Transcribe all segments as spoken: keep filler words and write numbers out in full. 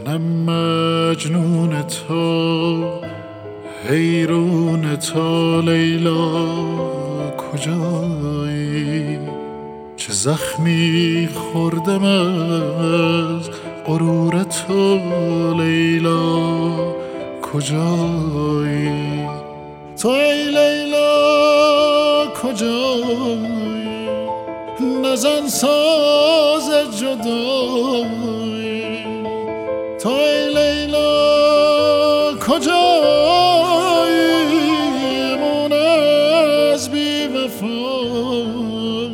منم مجنون تو، حیرون تو لیلا کجایی؟ چه زخمی خوردم از غرور تو لیلا کجایی؟ تو ای لیلا کجایی؟ نزن ساز جدایی. تو ای لیلا کجایی؟ من از بی وفایی.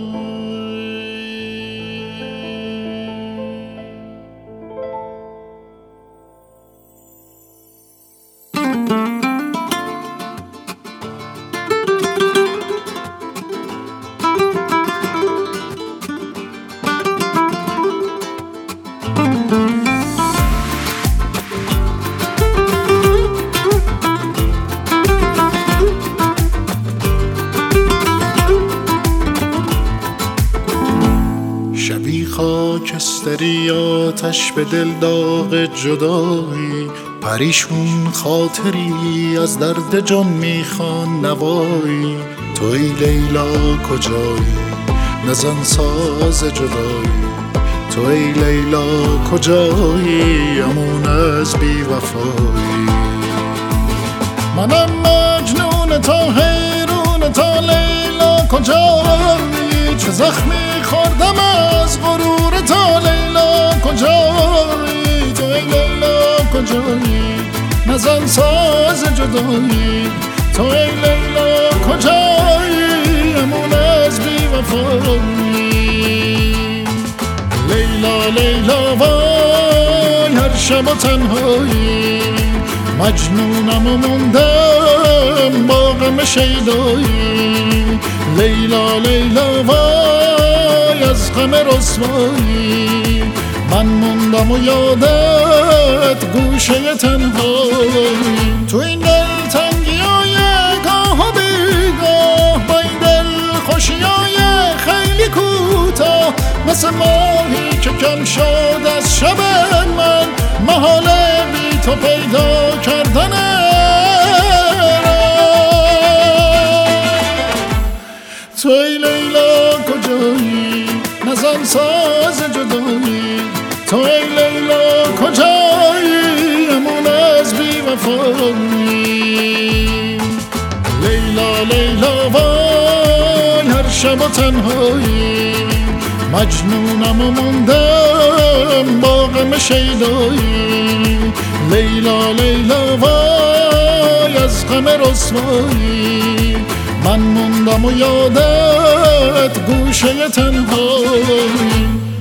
شبی خاکستری آتش به دل داغ جدایی، پریشون خاطری از درد جان میخوان نوایی. تو ای لیلا کجایی؟ نزن ساز جدایی. تو ای لیلا کجایی؟ امون از بی وفایی. منم مجنون تو، حیرون تو لیلا کجایی؟ چه زخمی خوردم از غرور تو لیلا کجایی؟ تو ای لیلا کجایی؟ نزن ساز جدایی. تو ای لیلا کجایی؟ امون از بی وفایی. لیلا لیلا وای هر شب و تنهایی، مجنونم و موندم با غم شیدایی. لیلا لیلا وای از غم رسوایی، من موندم و یادت گوشه تنهایی. تو این دل تنگی های گاه و بیگاه، با این دل خوشی های خیلی کوتاه، مثل ماهی که کم شد از شب من، محال بی تو پیدا کردنه. تو ای لیلا کجایی؟ نزن ساز جدایی. تو ای لیلا کجایی؟ امون از بی وفایی. لیلا لیلا وای هر شب و تنهایی، مجنونم و موندم با غم شیدایی. لیلا لیلا وای از غم رسوایی، من موندم و یادت گوشه تنهایی.